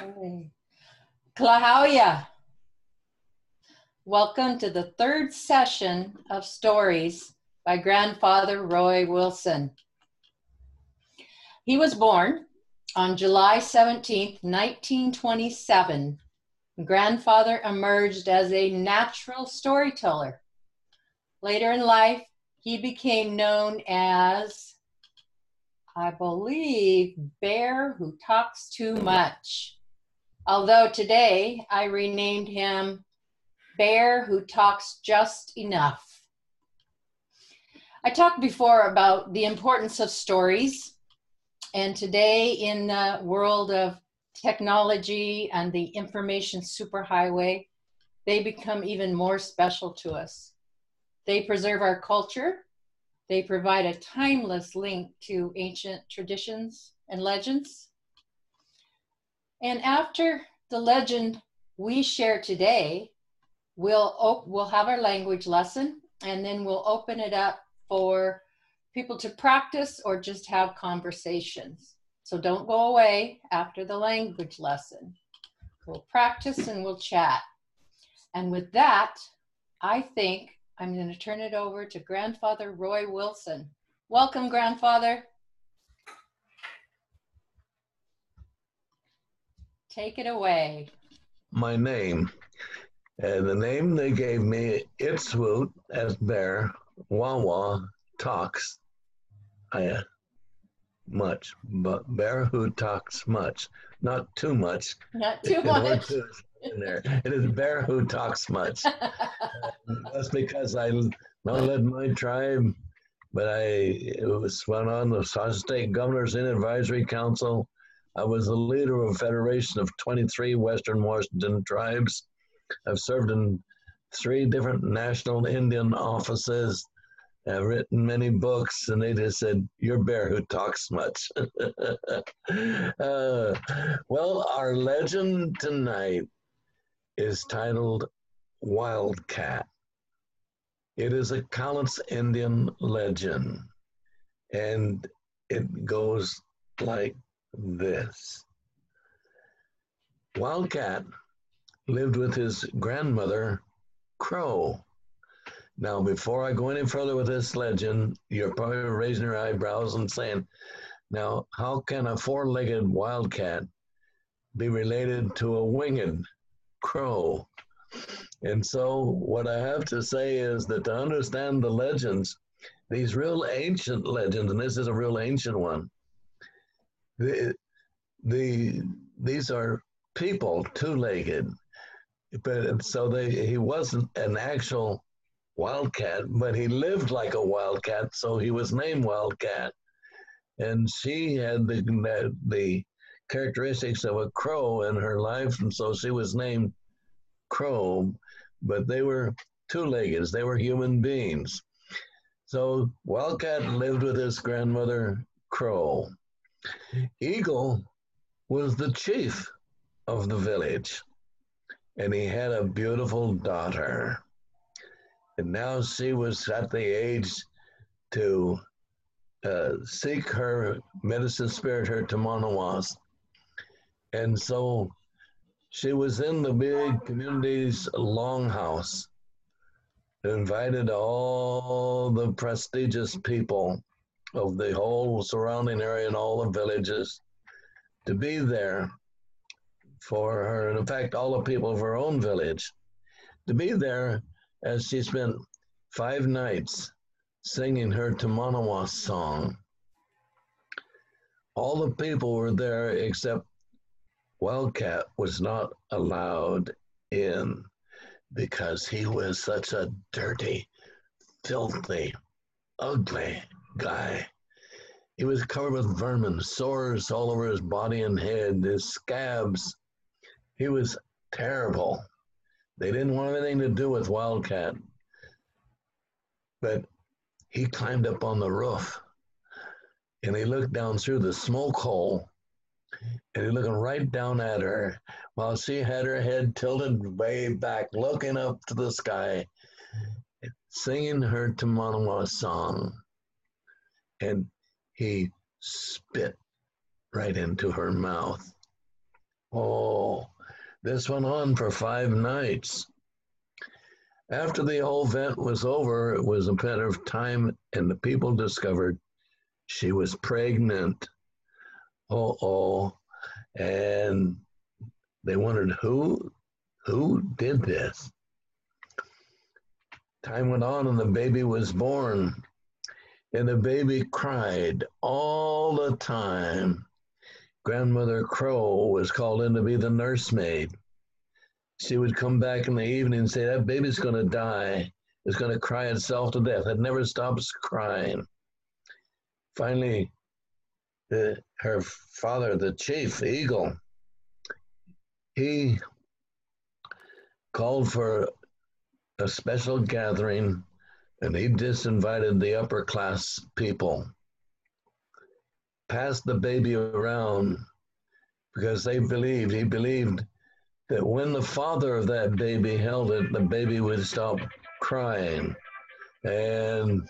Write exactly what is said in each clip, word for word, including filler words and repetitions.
Okay. Klahowya, welcome to the third session of Stories by Grandfather Roy Wilson. He was born on July seventeenth, nineteen twenty-seven. Grandfather emerged as a natural storyteller. Later in life, he became known as, I believe, Bear Who Talks Too Much. Although today I renamed him Bear Who Talks Just Enough. I talked before about the importance of stories, and today in the world of technology and the information superhighway, they become even more special to us. They preserve our culture. They provide a timeless link to ancient traditions and legends. And after the legend we share today, we'll, op- we'll have our language lesson, and then we'll open it up for people to practice or just have conversations. So don't go away after the language lesson. We'll practice and we'll chat. And with that, I think I'm going to turn it over to Grandfather Roy Wilson. Welcome, Grandfather. Take it away. My name. Uh, the name they gave me, Itswoot, as bear, Wawa, talks uh, much, but bear who talks much, not too much. Not too much. Too in there. It is bear who talks much. uh, that's because I not led my tribe, but I was went on the South State Governors in Advisory Council. I was the leader of a federation of twenty-three Western Washington tribes. I've served in three different national Indian offices. I've written many books, and they just said, "You're Bear Who Talks Much." uh, well, our legend tonight is titled Wildcat. It is a Cowlitz Indian legend, and it goes like this. Wildcat lived with his grandmother, Crow. Now, before I go any further with this legend, you're probably raising your eyebrows and saying, now, how can a four-legged wildcat be related to a winged crow? And so what I have to say is that to understand the legends, these real ancient legends, and this is a real ancient one, the, the these are people, two-legged, but so they he wasn't an actual wildcat, but he lived like a wildcat, so he was named Wildcat. And she had the the characteristics of a crow in her life, and so she was named Crow. But they were two-legged; they were human beings. So Wildcat lived with his grandmother, Crow. Eagle was the chief of the village, and he had a beautiful daughter. And now she was at the age to uh, seek her medicine spirit, her Tamanawas. And so she was in the big community's longhouse, invited all the prestigious people of the whole surrounding area and all the villages to be there for her. And in fact, all the people of her own village to be there as she spent five nights singing her Tamanawa song. All the people were there except Wildcat was not allowed in because he was such a dirty, filthy, ugly guy. He was covered with vermin, sores all over his body and head, his scabs. He was terrible. They didn't want anything to do with Wildcat. But he climbed up on the roof and he looked down through the smoke hole, and he looking right down at her while she had her head tilted way back, looking up to the sky, singing her Tamanawa song. And he spit right into her mouth. Oh, This went on for five nights. After the whole event was over, it was a matter of time, and the people discovered she was pregnant. Oh, oh. And they wondered who, who did this. Time went on, and the baby was born. And the baby cried all the time. Grandmother Crow was called in to be the nursemaid. She would come back in the evening and say, that baby's going to die. It's going to cry itself to death. It never stops crying. Finally, the, her father, the chief, the eagle, he called for a special gathering, and he disinvited the upper class people, passed the baby around, because they believed, he believed that when the father of that baby held it, the baby would stop crying. And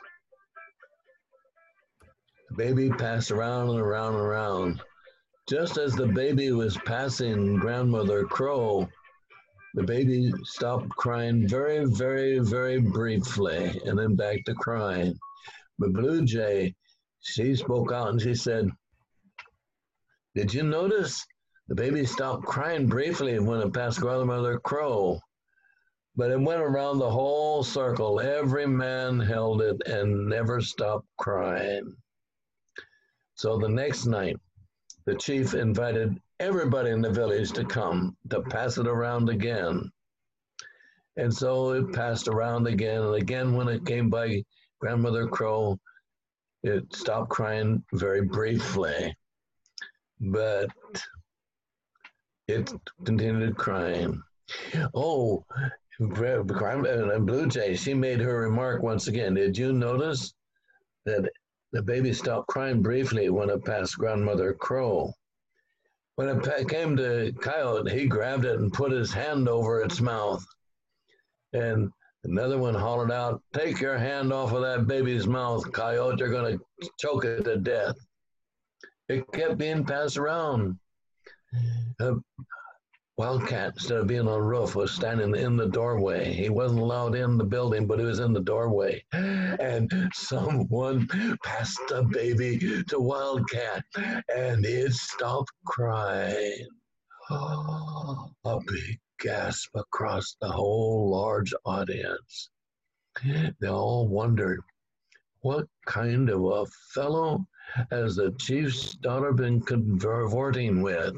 the baby passed around and around and around. Just as the baby was passing Grandmother Crow, the baby stopped crying very, very, very briefly, and then back to crying. But Blue Jay, she spoke out and she said, did you notice the baby stopped crying briefly when it passed Grandmother Crow? But it went around the whole circle. Every man held it and never stopped crying. So the next night, the chief invited everybody in the village to come to pass it around again. And so it passed around again. And again, when it came by Grandmother Crow, it stopped crying very briefly. But it continued crying. Oh, Blue Jay, she made her remark once again. Did you notice that the baby stopped crying briefly when it passed Grandmother Crow? When it came to Coyote, he grabbed it and put his hand over its mouth. And another one hollered out, take your hand off of that baby's mouth, Coyote. You're going to choke it to death. It kept being passed around. Uh, Wildcat, instead of being on the roof, was standing in the doorway. He wasn't allowed in the building, but he was in the doorway. And someone passed the baby to Wildcat, and it stopped crying. Oh, a big gasp across the whole large audience. They all wondered, what kind of a fellow has the chief's daughter been converting with?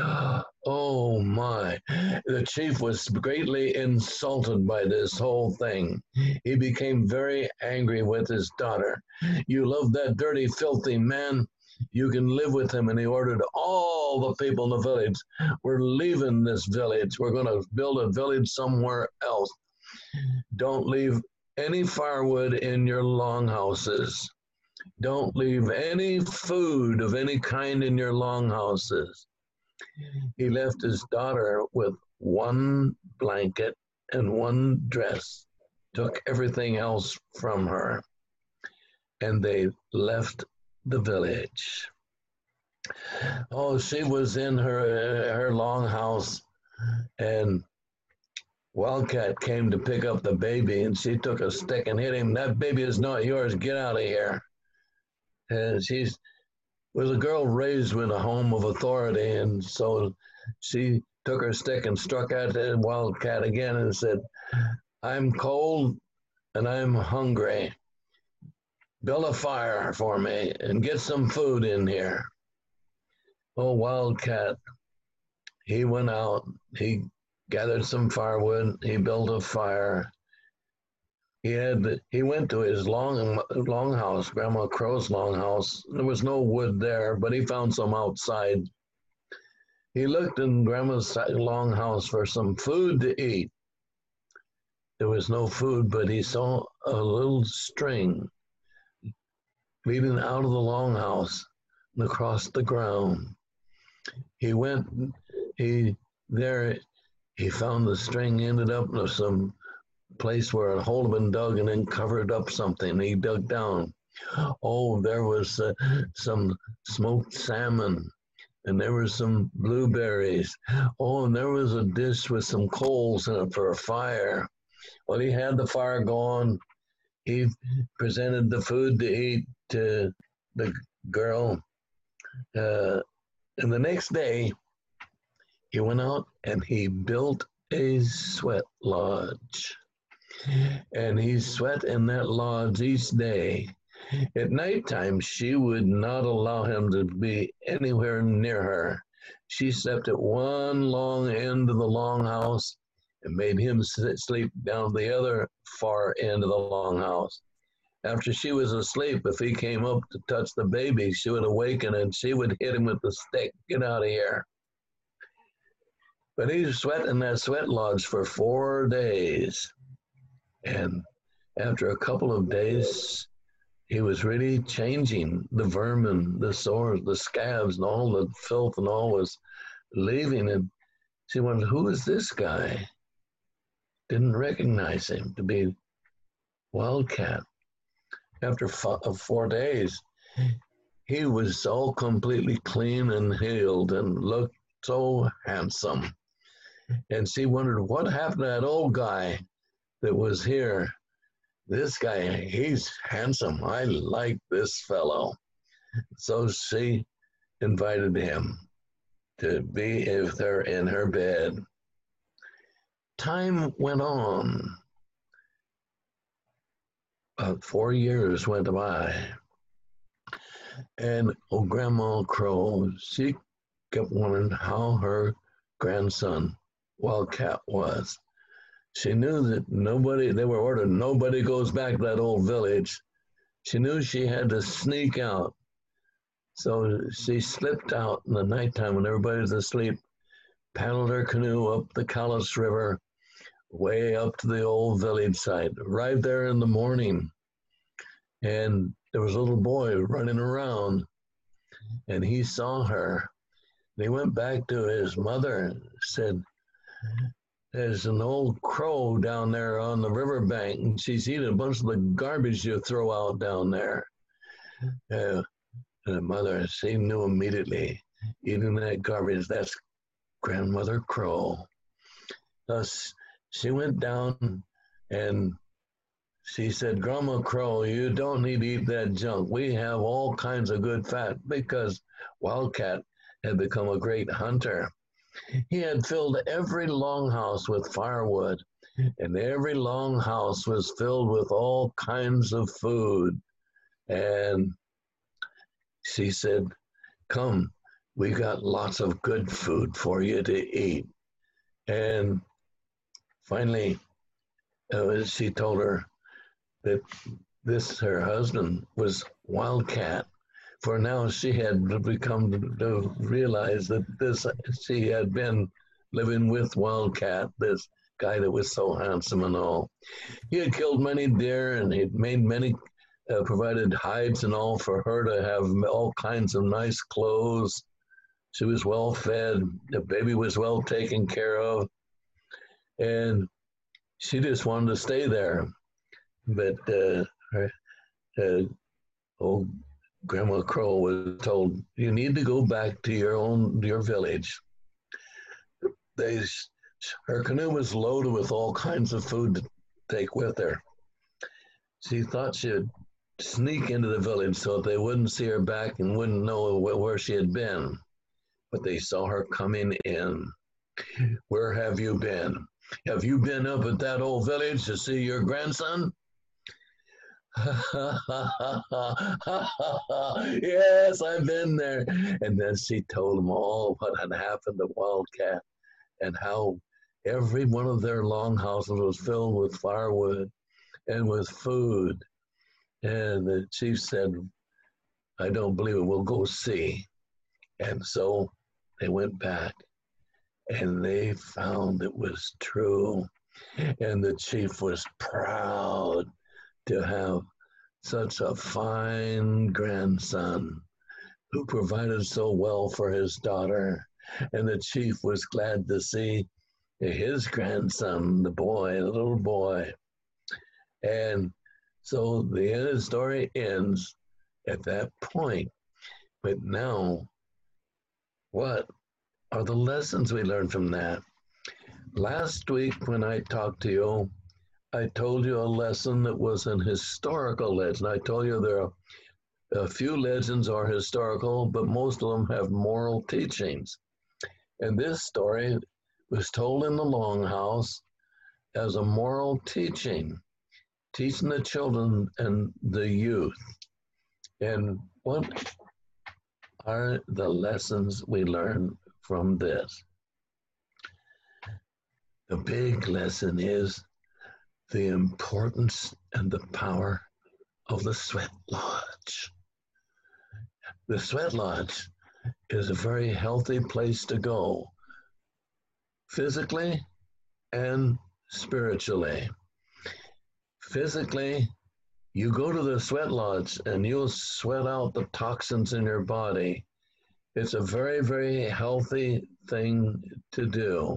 Oh my, the chief was greatly insulted by this whole thing. He became very angry with his daughter. You love that dirty, filthy man? You can live with him. And he ordered all the people in the village, we're leaving this village. We're going to build a village somewhere else. Don't leave any firewood in your longhouses. Don't leave any food of any kind in your longhouses. He left his daughter with one blanket and one dress, took everything else from her, and they left the village. Oh, she was in her, her longhouse, and Wildcat came to pick up the baby, and she took a stick and hit him. That baby is not yours. Get out of here. And she's was a girl raised in a home of authority, and so she took her stick and struck at the Wildcat again and said, I'm cold and I'm hungry. Build a fire for me and get some food in here. Oh, Wildcat, he went out, he gathered some firewood, he built a fire. He had, he went to his long, long house, Grandma Crow's long house. There was no wood there, but he found some outside. He looked in Grandma's long house for some food to eat. There was no food, but he saw a little string leading out of the long house and across the ground. He went, he, there, he found the string, ended up in some place where a hole had been dug and then covered up something. He dug down. Oh, there was uh, some smoked salmon and there were some blueberries. Oh, and there was a dish with some coals in it for a fire. Well, he had the fire going. He presented the food to eat to the girl. Uh, and the next day, he went out and he built a sweat lodge. And he sweat in that lodge each day. At nighttime, she would not allow him to be anywhere near her. She slept at one long end of the longhouse and made him sleep down the other far end of the longhouse. After she was asleep, if he came up to touch the baby, she would awaken and she would hit him with the stick. Get out of here. But he sweat in that sweat lodge for four days. And after a couple of days, he was really changing. The vermin, the sores, the scabs, and all the filth and all was leaving. And she wondered, who is this guy? Didn't recognize him to be Wildcat. After four days, he was all completely clean and healed and looked so handsome. And she wondered, what happened to that old guy that was here? This guy, he's handsome. I like this fellow. So she invited him to be with her in her bed. Time went on. About four years went by. And old Grandma Crow, she kept wondering how her grandson, Wildcat, was. She knew that nobody, they were ordered, nobody goes back to that old village. She knew she had to sneak out. So she slipped out in the nighttime when everybody was asleep, paddled her canoe up the Callus River, way up to the old village site, right there in the morning. And there was a little boy running around, and he saw her. And he went back to his mother and said, there's an old crow down there on the riverbank, and she's eating a bunch of the garbage you throw out down there. Uh, and the mother, she knew immediately, eating that garbage, that's Grandmother Crow. Thus, she went down and she said, Grandma Crow, you don't need to eat that junk. We have all kinds of good fat, because Wildcat had become a great hunter. He had filled every longhouse with firewood, and every longhouse was filled with all kinds of food. And she said, come, we got lots of good food for you to eat. And finally, uh, she told her that this, her husband, was Wildcat. For now she had become to realize that this, she had been living with Wildcat, this guy that was so handsome and all. He had killed many deer, and he'd made many, uh, provided hides and all for her to have all kinds of nice clothes. She was well fed, the baby was well taken care of, and she just wanted to stay there. But uh, her, uh, old Grandma Crow was told, you need to go back to your own, your village. They, her canoe was loaded with all kinds of food to take with her. She thought she'd sneak into the village so they wouldn't see her back and wouldn't know where she had been. But they saw her coming in. Where have you been? Have you been up at that old village to see your grandson? Yes, I've been there. And then she told them all what had happened to Wildcat and how every one of their longhouses was filled with firewood and with food. And the chief said, I don't believe it, we'll go see. And so they went back and they found it was true. And the chief was proud to have such a fine grandson who provided so well for his daughter. And the chief was glad to see his grandson, the boy, the little boy. And so the end of the story ends at that point. But now what are the lessons we learned from that? Last week when I talked to you, I told you a lesson that was an historical legend. I told you there are a few legends are historical, but most of them have moral teachings. And this story was told in the Longhouse as a moral teaching, teaching the children and the youth. And what are the lessons we learn from this? The big lesson is the importance and the power of the sweat lodge. The sweat lodge is a very healthy place to go, physically and spiritually. Physically, you go to the sweat lodge and you'll sweat out the toxins in your body. It's a very, very healthy thing to do.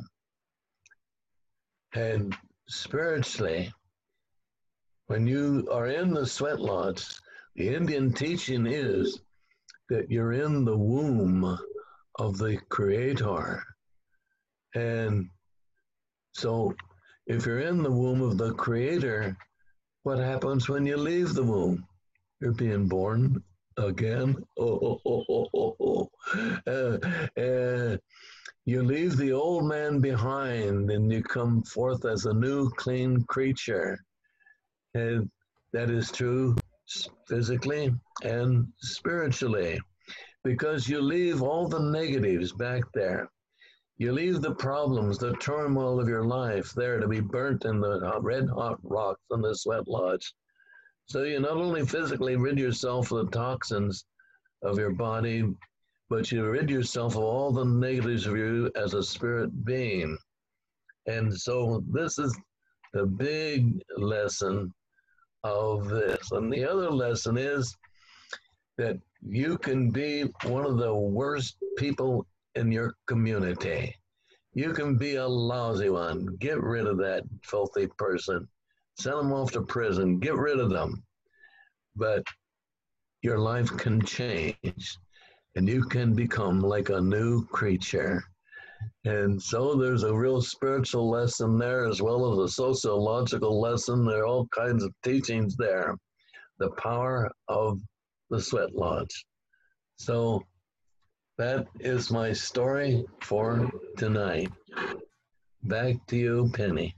And spiritually, when you are in the sweat lodge, the Indian teaching is that you're in the womb of the Creator. And so if you're in the womb of the Creator, what happens when you leave the womb? You're being born again. Oh, oh, oh, oh, oh. Uh, uh, you leave the old man behind and you come forth as a new, clean creature. And that is true physically and spiritually, because you leave all the negatives back there. You leave the problems, the turmoil of your life there to be burnt in the red hot rocks in the sweat lodge. So you not only physically rid yourself of the toxins of your body, but you rid yourself of all the negatives of you as a spirit being. And so this is the big lesson of this. And the other lesson is that you can be one of the worst people in your community. You can be a lousy one. Get rid of that filthy person. Send them off to prison. Get rid of them. But your life can change and you can become like a new creature. And so there's a real spiritual lesson there as well as a sociological lesson. There are all kinds of teachings there. The power of the sweat lodge. So that is my story for tonight. Back to you, Penny.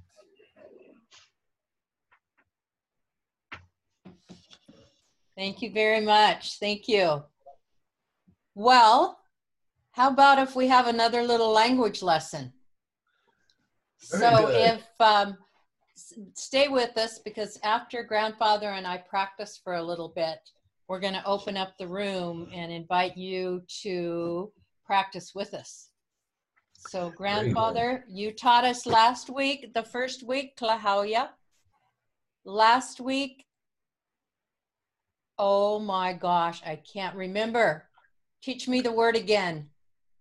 Thank you very much. Thank you. Well, how about if we have another little language lesson? Very so good. if, um, stay with us, because after Grandfather and I practice for a little bit, we're going to open up the room and invite you to practice with us. So Grandfather, you taught us last week, the first week, Klahowya. Last week, oh my gosh, I can't remember. Teach me the word again.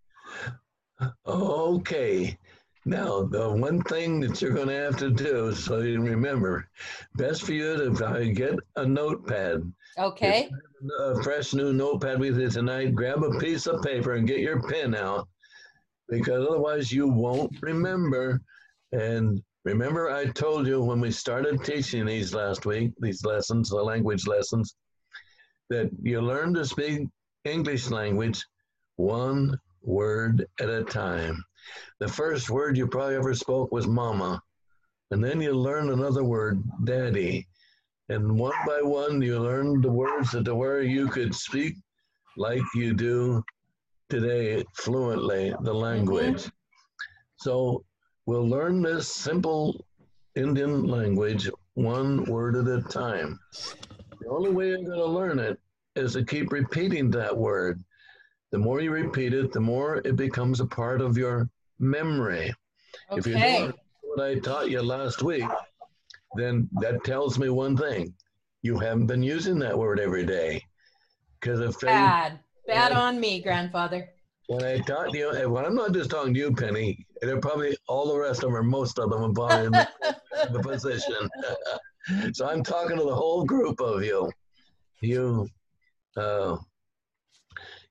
Okay. Now, the one thing that you're going to have to do, so you remember, best for you to get a notepad. Okay. A fresh new notepad with you tonight. Grab a piece of paper and get your pen out, because otherwise you won't remember. And remember, I told you when we started teaching these last week, these lessons, the language lessons, that you learn to speak English language one word at a time. The first word you probably ever spoke was mama. And then you learn another word, daddy. And one by one, you learn the words to where you could speak like you do today fluently, the language. Mm-hmm. So we'll learn this simple Indian language one word at a time. The only way you're going to learn it is to keep repeating that word. The more you repeat it, the more it becomes a part of your memory. Okay. If you don't know what I taught you last week, then that tells me one thing. You haven't been using that word every day. Because if Bad. They, Bad on me, Grandfather. When I taught you, and when I'm not just talking to you, Penny, they're probably all the rest of them, or most of them, are probably in the, the position. So I'm talking to the whole group of you. You, uh,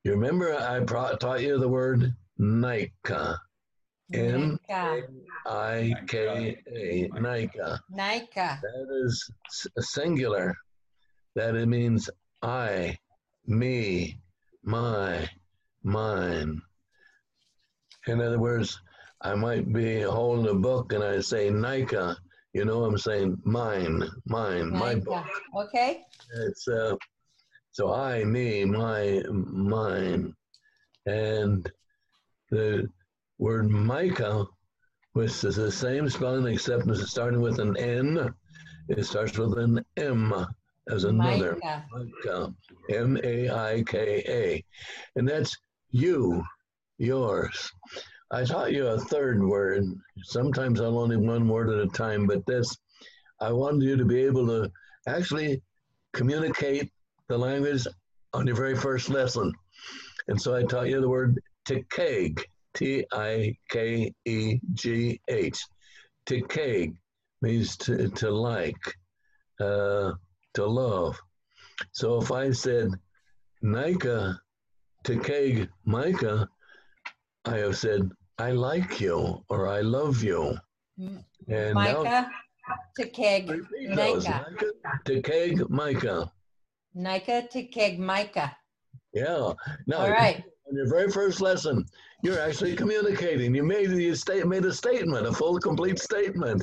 You remember I pro- taught you the word Nika. N A I K A. Nika. Nika. That is singular. That it means I, me, my, mine. In other words, I might be holding a book and I say Nika. You know, I'm saying mine, mine, Nika. my book. Okay. It's uh, so I, me, my, mine, and the word Micah, which is the same spelling except it's starting with an N. It starts with an M as another. Micah. Micah. M A I K A. And that's you, yours. I taught you a third word. Sometimes I'll only one word at a time, but this, I wanted you to be able to actually communicate the language on your very first lesson. And so I taught you the word tikeg, T I K E G H. Tikeg means to, to like, uh, to love. So if I said Nika, tikeg, Micah, I have said, I like you or I love you. And Micah, now, tikeg, Nika. Tikeg, Micah. Nika, tikeg, Micah. Yeah. Now, all right. On your very first lesson, you're actually communicating. You made you state made a statement, a full, complete statement.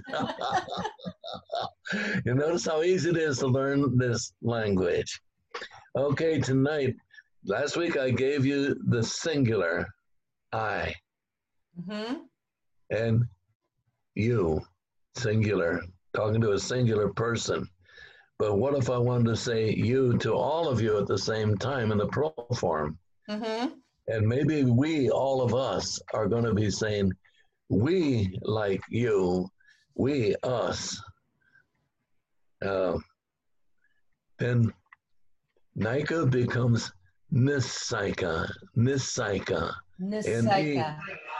You notice how easy it is to learn this language. Okay, tonight, last week I gave you the singular, I, mm-hmm. and you, singular, talking to a singular person. But what if I wanted to say you to all of you at the same time in the plural form? Mm-hmm. And maybe we, all of us, are going to be saying, we like you, we, us. Uh, then Nika becomes Nisaika, Nisaika. Nisaika.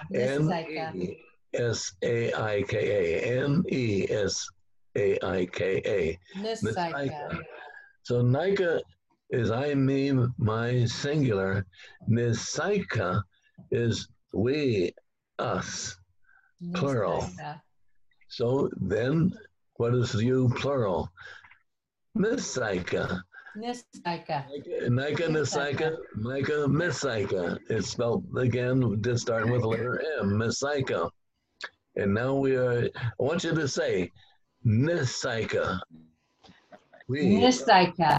N E S A I K A. N E S A I K A. Nisaika. So Nika is I, me, my, singular. Nisaika is we, us, plural. Nisaika. So then what is you, plural? Nisaika. Nisaika. Nika, Nisaika, Micah, Misaika. It's spelled again, just starting with the letter M, Misaika. And now we are, I want you to say, Nisaika. We. Nisaika.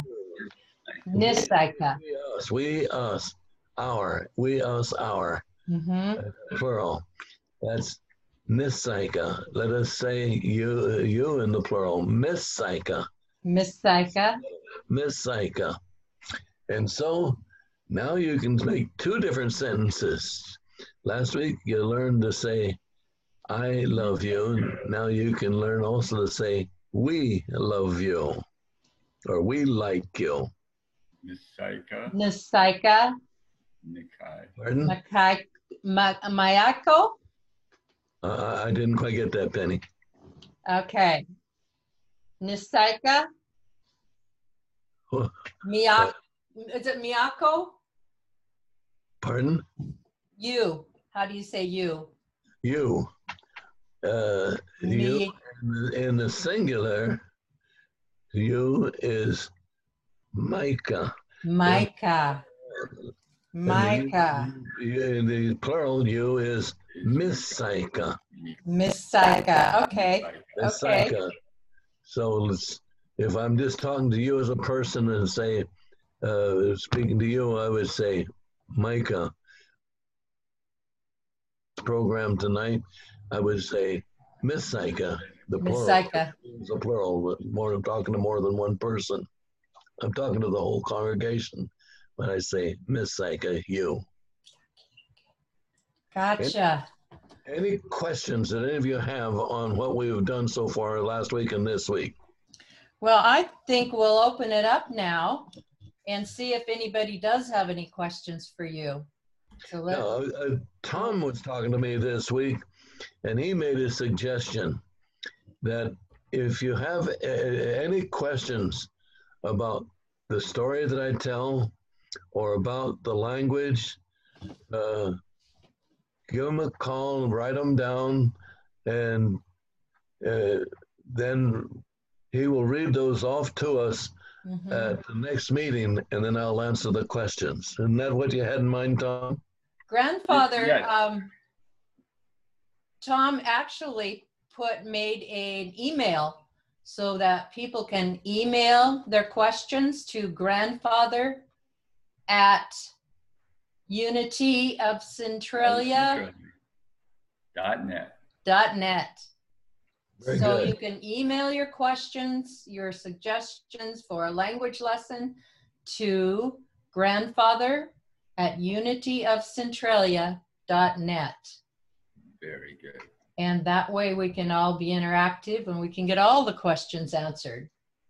Nisaika. We, us, we, us, our, we, us, our. Mm-hmm. Plural. That's Nisaika. Let us say you, you in the plural, Misaika. Misaika. Misaika. And so now you can make two different sentences. Last week you learned to say, I love you. Now you can learn also to say, we love you, or we like you. Nisaika. Nisaika. Nikai. Pardon? Makai. Mayako. Uh, I didn't quite get that, Penny. Okay. Nisaika. Miyako. Is it Miyako? Pardon? You. How do you say you? You. Uh, you in the, in the singular, you is Micah. Micah. Micah. In the plural, you is Misaika. Misaika. Okay. Misaika. Okay. So let's, if I'm just talking to you as a person and say, uh, speaking to you, I would say, Micah. Program tonight, I would say Misaika. The plural. Misaika. It's a plural, but more I'm talking to more than one person. I'm talking to the whole congregation when I say Misaika, you. Gotcha. Any, any questions that any of you have on what we've done so far last week and this week? Well, I think we'll open it up now and see if anybody does have any questions for you. So let no, uh, Tom was talking to me this week, and he made a suggestion that if you have uh, any questions about the story that I tell, or about the language, uh, give him a call, write them down, and uh, then he will read those off to us mm-hmm. at the next meeting, and then I'll answer the questions. Isn't that what you had in mind, Tom? Grandfather, yes. um, Tom actually put made an email so that people can email their questions to grandfather at unity of centralia dot net. Dot net. Very so good. You can email your questions, your suggestions for a language lesson to grandfather at unity of centralia dot net. Very good. And that way we can all be interactive and we can get all the questions answered.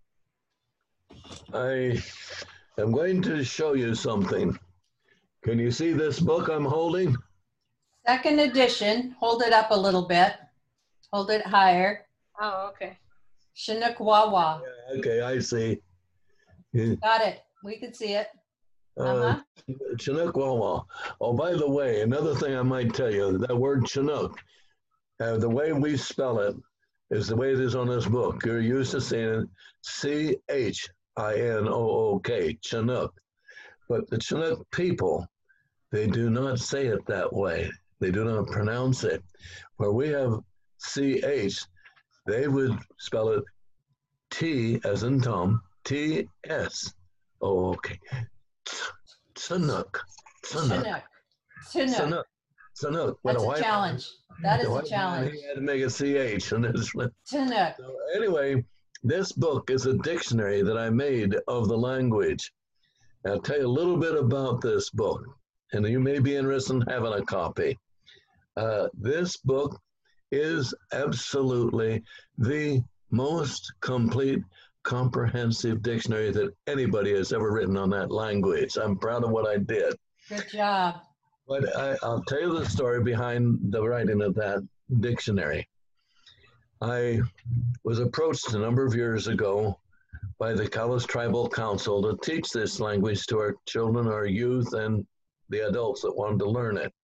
I am going to show you something. Can you see this book I'm holding? Second edition. Hold it up a little bit. Hold it higher. Oh, okay. Chinook Wawa. Yeah, okay, I see. Got it. We can see it. Uh, Uh-huh. Chinook Wawa. Oh, by the way, another thing I might tell you, that word Chinook, uh, the way we spell it is the way it is on this book. You're used to seeing C H I N O O K, Chinook. But the Chinook people, they do not say it that way. They do not pronounce it. Where we have C H, they would spell it T as in Tom, T S O O K. Chinook. Chinook. Chinook. Chinook. That's a challenge. That is a challenge. He had to make a C H. And it's, Chinook. so anyway, this book is a dictionary that I made of the language. I'll tell you a little bit about this book, and you may be interested in having a copy. Uh, this book is absolutely the most complete, comprehensive dictionary that anybody has ever written on that language. I'm proud of what I did. Good job. But I, I'll tell you the story behind the writing of that dictionary. I was approached a number of years ago by the Cowles Tribal Council to teach this language to our children, our youth, and the adults that wanted to learn it.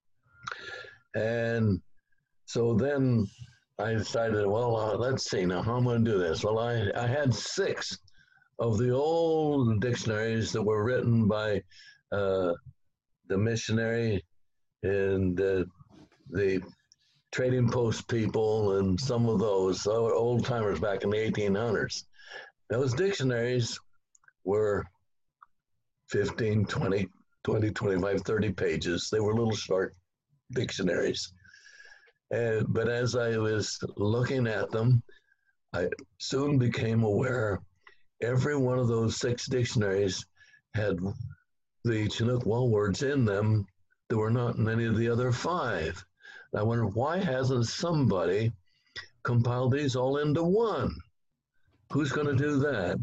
And so then I decided, well, uh, let's see now, how am I going to do this? Well, I, I had six of the old dictionaries that were written by uh, the missionary and uh, the trading post people and some of those old timers back in the eighteen hundreds. Those dictionaries were fifteen, twenty, twenty, twenty-five, thirty pages. They were little short dictionaries. And, but as I was looking at them, I soon became aware every one of those six dictionaries had the Chinook Wawa words in them that were not in any of the other five. And I wondered, why hasn't somebody compiled these all into one? Who's going to do that?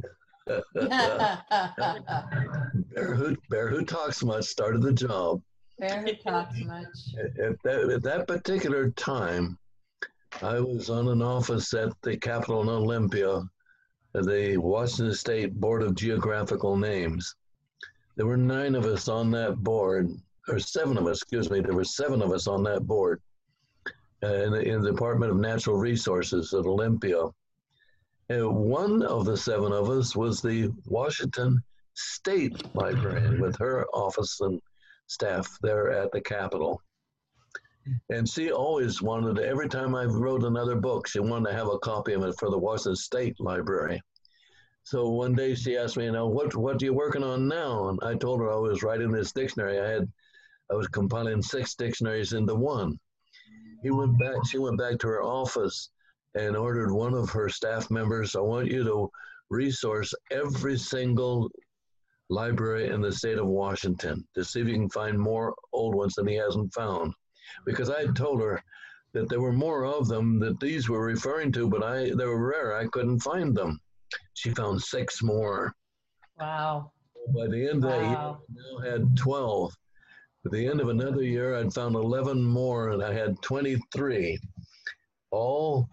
Bear who, Bear who talks much started the job. Bear who talks much. At that, at that particular time, I was on an office at the Capitol in Olympia, at the Washington State Board of Geographical Names. There were nine of us on that board, or seven of us, excuse me, there were seven of us on that board uh, in, the, in the Department of Natural Resources at Olympia. And one of the seven of us was the Washington State Librarian with her office and staff there at the Capitol. And she always wanted, every time I wrote another book, she wanted to have a copy of it for the Washington State Library. So one day she asked me, you know, what, what are you working on now? And I told her I was writing this dictionary. I had, I was compiling six dictionaries into one. He went back, she went back to her office and ordered one of her staff members, I want you to resource every single library in the state of Washington to see if you can find more old ones than he hasn't found. Because I had told her that there were more of them that these were referring to, but I they were rare. I couldn't find them. She found six more. Wow. By the end of that year, Wow. I now had twelve. At the end of another year, I'd found eleven more, and I had twenty-three. All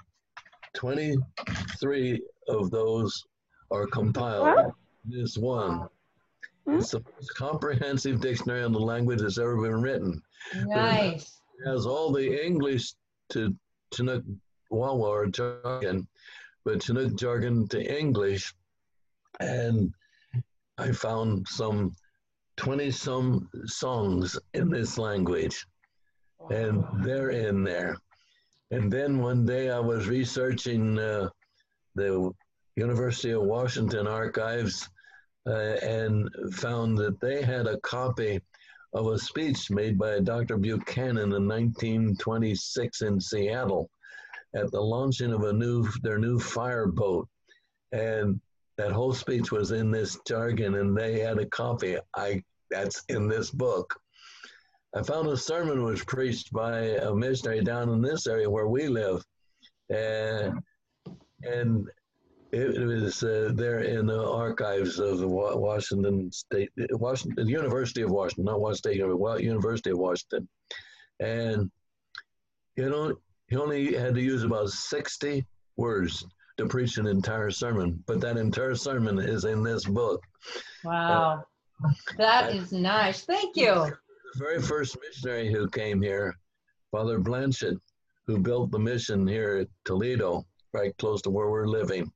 twenty-three of those are compiled. This one. It's the most comprehensive dictionary on the language that's ever been written. Nice. It has all the English to Chinook Wawa or jargon, but Chinook jargon to English. And I found some twenty some songs in this language, and they're in there. And then one day I was researching uh, the University of Washington archives uh, and found that they had a copy of a speech made by Doctor Buchanan in nineteen twenty-six in Seattle at the launching of a new their new fire boat. And that whole speech was in this jargon, and they had a copy. I that's in this book. I found a sermon was preached by a missionary down in this area where we live, and and it, it was uh, there in the archives of the Washington State, Washington, the University of Washington, not Washington State, University of Washington, and you know he only had to use about sixty words to preach an entire sermon, but that entire sermon is in this book. Wow, uh, that is nice. Thank you. The very first missionary who came here, Father Blanchett, who built the mission here at Toledo, right close to where we're living.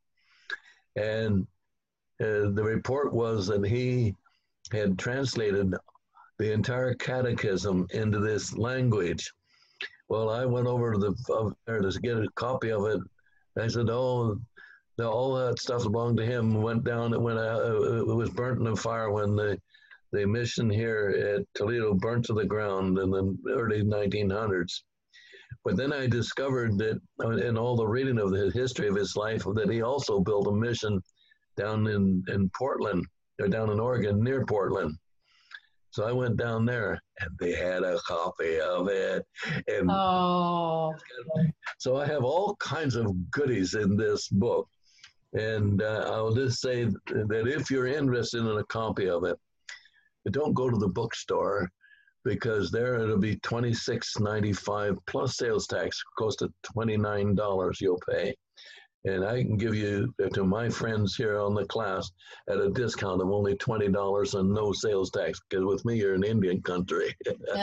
And uh, the report was that he had translated the entire catechism into this language. Well, I went over to the uh, there to get a copy of it. I said, oh, the, all that stuff belonged to him. Went down, it went out, it was burnt in the fire when the the mission here at Toledo burnt to the ground in the early nineteen hundreds. But then I discovered that in all the reading of the history of his life, that he also built a mission down in, in Portland, or down in Oregon, near Portland. So I went down there, and they had a copy of it. And oh. So I have all kinds of goodies in this book. And uh, I'll just say that if you're interested in a copy of it, but don't go to the bookstore, because there it'll be twenty-six ninety-five plus sales tax, close to twenty-nine dollars you'll pay. And I can give you to my friends here on the class at a discount of only twenty dollars and no sales tax, because with me you're in Indian country.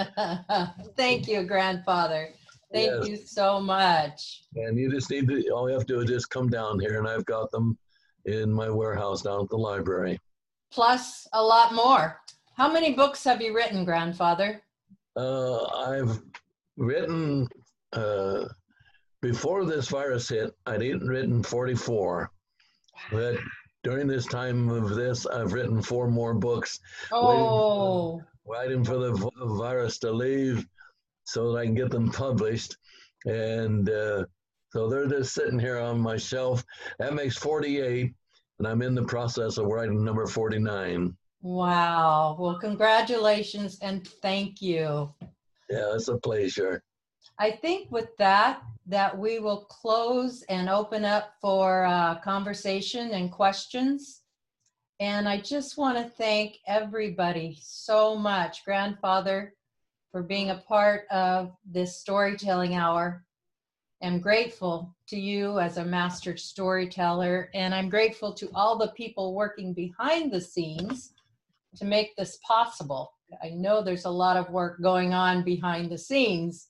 Thank you, Grandfather. Thank yes. you so much. And you just need to, all you have to do is just come down here, and I've got them in my warehouse down at the library. Plus a lot more. How many books have you written, Grandfather? Uh, I've written, uh, before this virus hit, I'd written forty-four. But during this time of this, I've written four more books. Oh. Waiting for, waiting for the virus to leave so that I can get them published. And uh, so they're just sitting here on my shelf. That makes forty-eight, and I'm in the process of writing number forty-nine. Wow. Well, congratulations and thank you. Yeah, it's a pleasure. I think with that, that we will close and open up for uh, conversation and questions. And I just want to thank everybody so much, Grandfather, for being a part of this storytelling hour. I'm grateful to you as a master storyteller, and I'm grateful to all the people working behind the scenes to make this possible. I know there's a lot of work going on behind the scenes.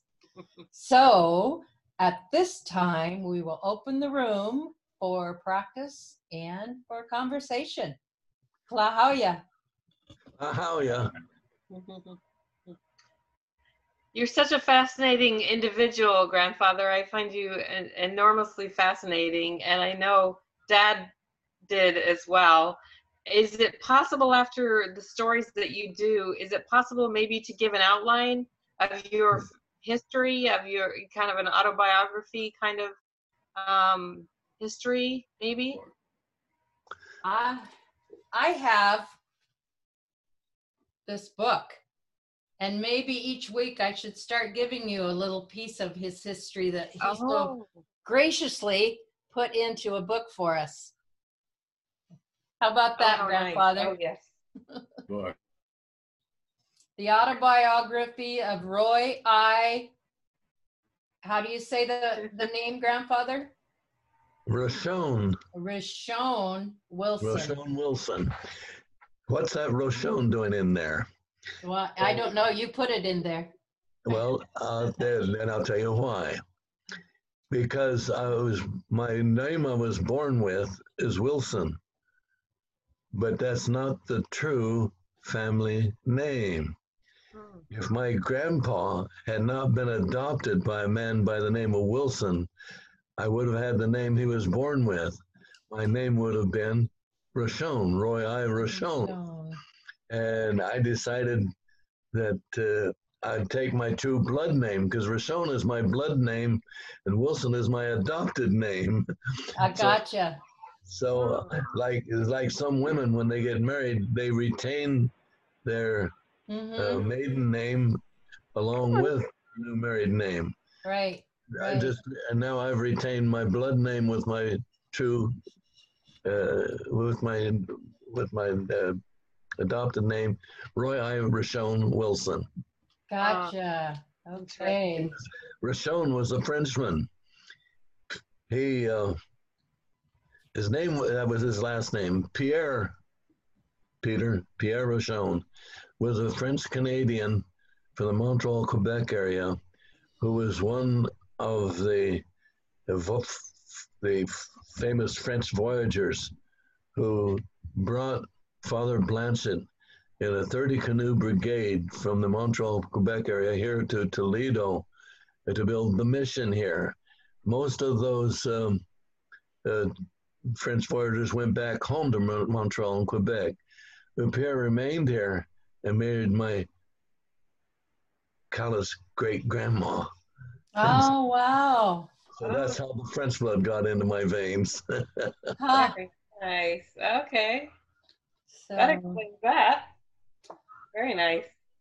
So at this time, we will open the room for practice and for conversation. Klahoya. Klahoya. You're such a fascinating individual, Grandfather. I find you en- enormously fascinating, and I know Dad did as well. Is it possible, after the stories that you do, is it possible maybe to give an outline of your history, of your kind of an autobiography kind of um, history, maybe? Uh, I have this book, and maybe each week I should start giving you a little piece of his history that he oh. so graciously put into a book for us. How about that, oh, Grandfather? Nice. Oh, yes. Book. The autobiography of Roy I. How do you say the, the name, Grandfather? Roshone. Roshone Wilson. Roshone Wilson. What's that Rochon doing in there? Well, I don't know. You put it in there. Well, uh, then, then I'll tell you why. Because I was my name I was born with is Wilson, but that's not the true family name. If my grandpa had not been adopted by a man by the name of Wilson, I would have had the name he was born with. My name would have been Rochon, Roy I. Rochon. Oh, And I decided that uh, I'd take my true blood name because Rochon is my blood name and Wilson is my adopted name. I gotcha. So, uh, like like some women, when they get married, they retain their Mm-hmm. uh, maiden name along with the new married name. Right. I Right. just and now I've retained my blood name with my true, uh, with my with my uh, adopted name, Roy I. Rochon Wilson. Gotcha. Okay. Rochon was a Frenchman. He, uh, his name, that was his last name, Pierre, Peter, Pierre Rochon, was a French Canadian from the Montreal, Quebec area, who was one of the, the, the famous French voyagers who brought Father Blanchet in a thirty canoe brigade from the Montreal, Quebec area here to Toledo uh, to build the mission here. Most of those um, uh, French voyagers went back home to Montreal and Quebec. But Pierre remained here and married my callous great grandma. Oh, wow. So that's how the French blood got into my veins. Huh. Very nice. Okay. So, That explains that. Very nice.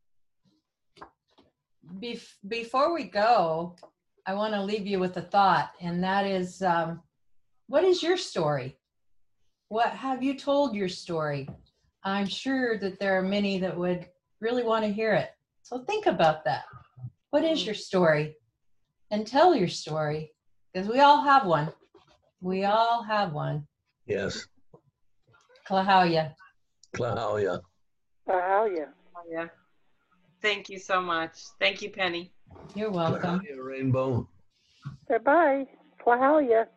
bef- before we go, I want to leave you with a thought, and that is, um, what is your story? What have you told your story? I'm sure that there are many that would really want to hear it. So think about that. What is your story? And tell your story, because we all have one. We all have one. Yes. Klahalia. Klahalia. Klahalia. Oh, yeah. Thank you so much. Thank you, Penny. You're welcome. Klahalia, Rainbow. Goodbye. Klahalia.